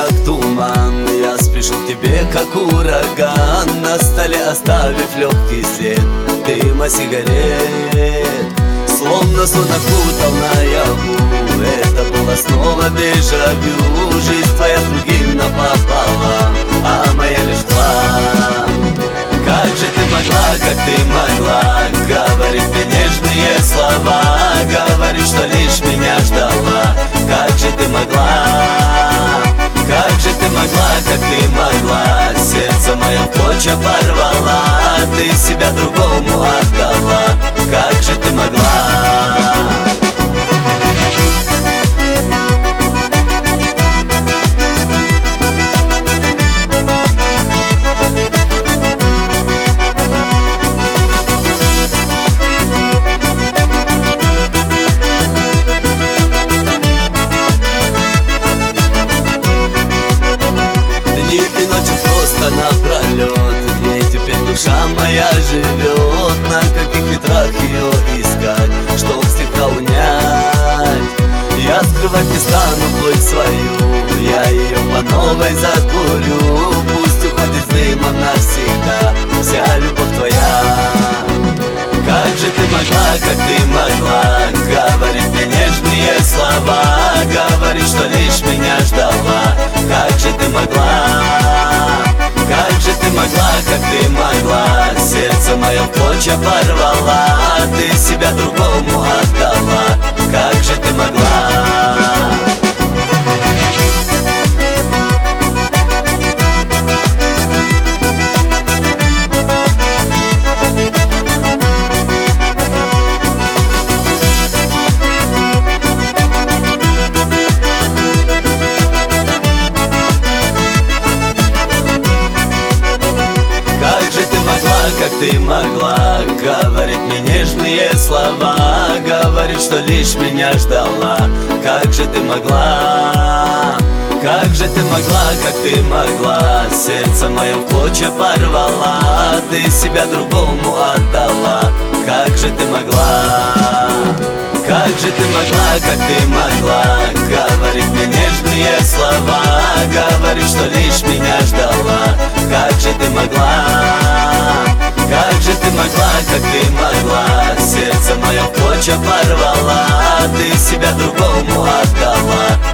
как туман. Я спешу к тебе, как ураган, на столе оставив легкий след дыма сигарет. Словно сон окутал наяву, это было снова дежавю. Жизнь твоя с другим напополам, а моя лишь план. Как же ты могла, как ты могла говорить мне нежные слова, говорить, что лишь меня ждала? Как же ты могла, как же ты могла, как ты могла? Сердце мое в клочья порвала, ты себя другому отдала. Как же ты могла? Напролет, где теперь душа моя живет, на каких ветрах ее искать, чтоб слегка унять. Я скрывать не стану боль свою, я ее по новой закурю. Пусть уходит с дымом навсегда вся любовь твоя. Как же ты могла, как ты могла говорить мне нежные слова, говорить, что лишь меня ждала? Как же ты могла, как же ты могла, как ты могла? Сердце мое в клочья порвала, ты себя другому отдала. Как же ты могла? Как ты могла говорить мне нежные слова, говорить, что лишь меня ждала? Как же ты могла, как же ты могла, как ты могла? Сердце мое в клочья порвала, ты себя другому отдала. Как же ты могла, как же ты могла, как ты могла говорить мне нежные слова, говорить, что лишь меня ждала? Как же ты могла, как же ты могла, как ты могла? Сердце мое в клочья порвала, ты себя другому отдала.